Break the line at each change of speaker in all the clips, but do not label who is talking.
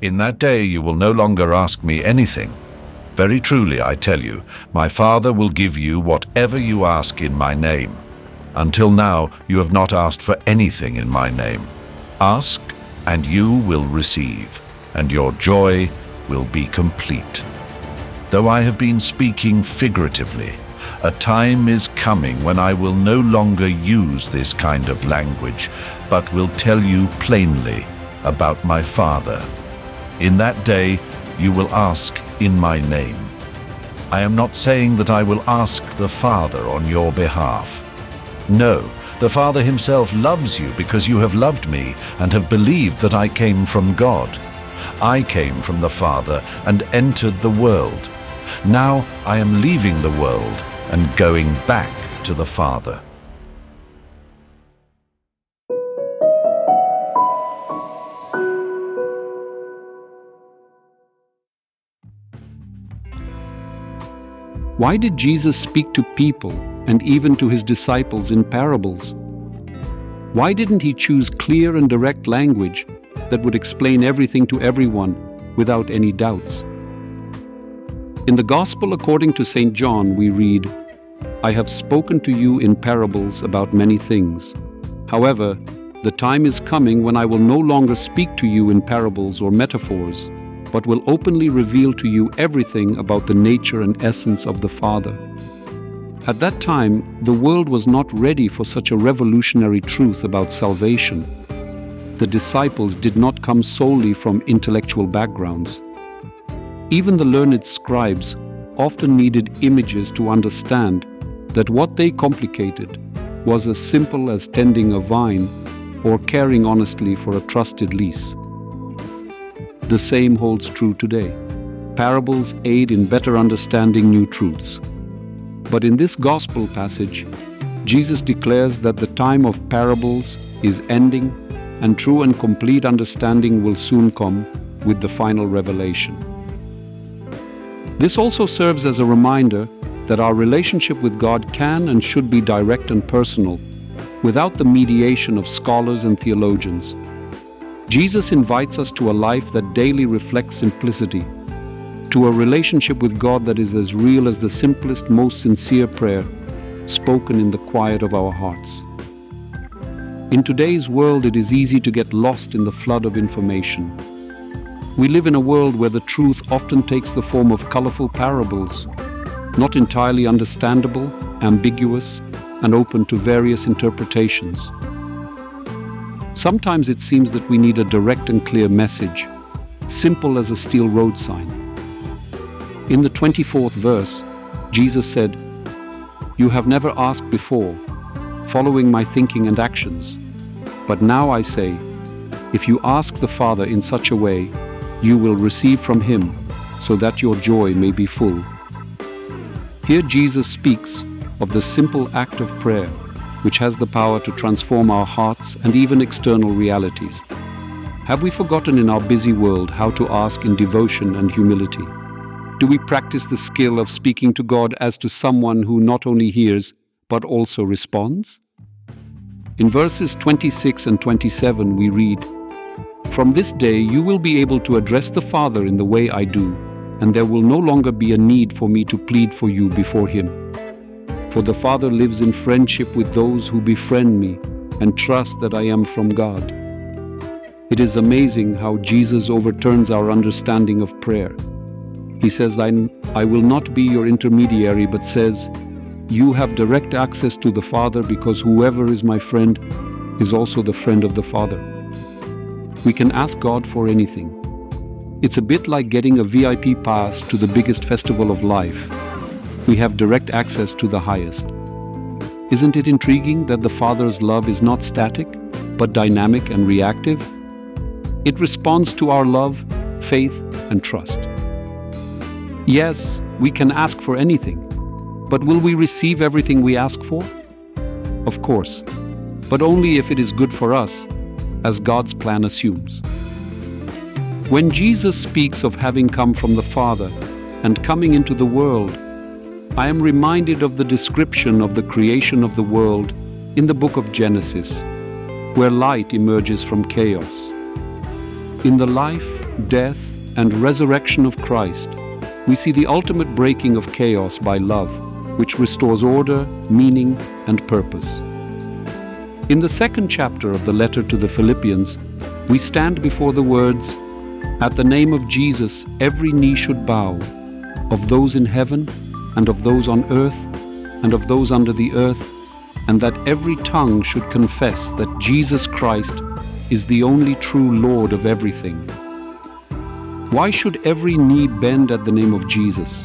In that day you will no longer ask me anything. Very truly I tell you, my Father will give you whatever you ask in my name. Until now you have not asked for anything in my name. Ask, and you will receive, and your joy will be complete. Though I have been speaking figuratively, a time is coming when I will no longer use this kind of language, but will tell you plainly about my Father. In that day you will ask in my name. I am not saying that I will ask the Father on your behalf. No, the Father himself loves you because you have loved me and have believed that I came from God. I came from the Father and entered the world. Now I am leaving the world and going back to the Father.
Why did Jesus speak to people and even to his disciples in parables? Why didn't he choose clear and direct language that would explain everything to everyone without any doubts? In the Gospel according to St. John, we read, "I have spoken to you in parables about many things. However, the time is coming when I will no longer speak to you in parables or metaphors, but will openly reveal to you everything about the nature and essence of the Father." At that time, the world was not ready for such a revolutionary truth about salvation. The disciples did not come solely from intellectual backgrounds. Even the learned scribes often needed images to understand that what they complicated was as simple as tending a vine or caring honestly for a trusted lease. The same holds true today. Parables aid in better understanding new truths. But in this gospel passage, Jesus declares that the time of parables is ending and true and complete understanding will soon come with the final revelation. This also serves as a reminder that our relationship with God can and should be direct and personal, without the mediation of scholars and theologians. Jesus invites us to a life that daily reflects simplicity, to a relationship with God that is as real as the simplest, most sincere prayer spoken in the quiet of our hearts. In today's world, it is easy to get lost in the flood of information. We live in a world where the truth often takes the form of colorful parables, not entirely understandable, ambiguous, and open to various interpretations. Sometimes it seems that we need a direct and clear message, simple as a steel road sign. In the 24th verse, Jesus said, "You have never asked before, following my thinking and actions. But now I say, if you ask the Father in such a way, you will receive from him, so that your joy may be full." Here Jesus speaks of the simple act of prayer, which has the power to transform our hearts and even external realities. Have we forgotten in our busy world how to ask in devotion and humility? Do we practice the skill of speaking to God as to someone who not only hears, but also responds? In verses 26 and 27 we read, "From this day you will be able to address the Father in the way I do, and there will no longer be a need for me to plead for you before him. For the Father lives in friendship with those who befriend me and trust that I am from God." It is amazing how Jesus overturns our understanding of prayer. He says, I will not be your intermediary, but says, you have direct access to the Father because whoever is my friend is also the friend of the Father. We can ask God for anything. It's a bit like getting a VIP pass to the biggest festival of life. We have direct access to the highest. Isn't it intriguing that the Father's love is not static, but dynamic and reactive? It responds to our love, faith, and trust. Yes, we can ask for anything, but will we receive everything we ask for? Of course, but only if it is good for us, as God's plan assumes. When Jesus speaks of having come from the Father and coming into the world, I am reminded of the description of the creation of the world in the book of Genesis, where light emerges from chaos. In the life death, and resurrection of Christ, we see the ultimate breaking of chaos by love, which restores order, meaning, and purpose. In the second chapter of the letter to the Philippians, we stand before the words, "At the name of Jesus, every knee should bow, of those in heaven, and of those on earth, and of those under the earth, and that every tongue should confess that Jesus Christ is the only true Lord of everything." Why should every knee bend at the name of Jesus?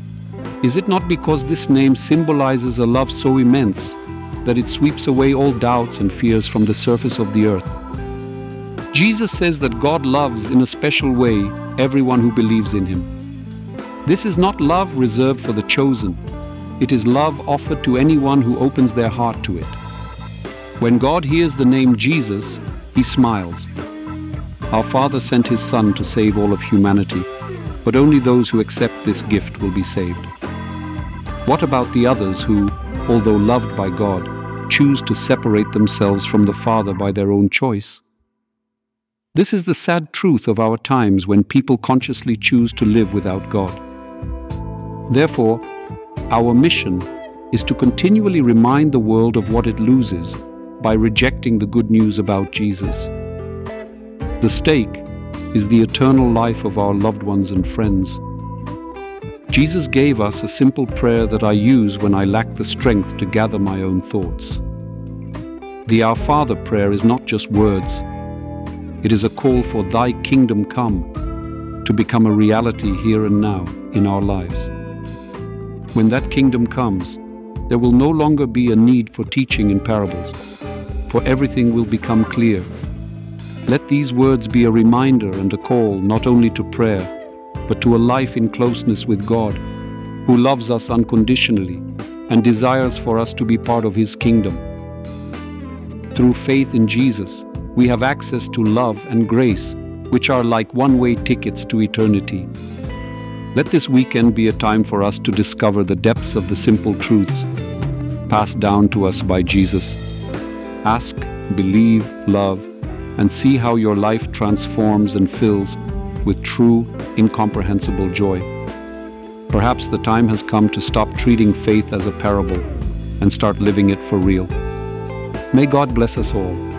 Is it not because this name symbolizes a love so immense that it sweeps away all doubts and fears from the surface of the earth? Jesus says that God loves in a special way everyone who believes in Him. This is not love reserved for the chosen. It is love offered to anyone who opens their heart to it. When God hears the name Jesus, He smiles. Our Father sent His Son to save all of humanity, but only those who accept this gift will be saved. What about the others who, although loved by God, choose to separate themselves from the Father by their own choice? This is the sad truth of our times when people consciously choose to live without God. Therefore, our mission is to continually remind the world of what it loses by rejecting the good news about Jesus. The stake is the eternal life of our loved ones and friends. Jesus gave us a simple prayer that I use when I lack the strength to gather my own thoughts. The Our Father prayer is not just words. It is a call for Thy kingdom come to become a reality here and now in our lives. When that kingdom comes, there will no longer be a need for teaching in parables, for everything will become clear. Let these words be a reminder and a call not only to prayer, but to a life in closeness with God, who loves us unconditionally and desires for us to be part of His kingdom. Through faith in Jesus, we have access to love and grace, which are like one-way tickets to eternity. Let this weekend be a time for us to discover the depths of the simple truths passed down to us by Jesus. Ask, believe, love, and see how your life transforms and fills with true, incomprehensible joy. Perhaps the time has come to stop treating faith as a parable and start living it for real. May God bless us all.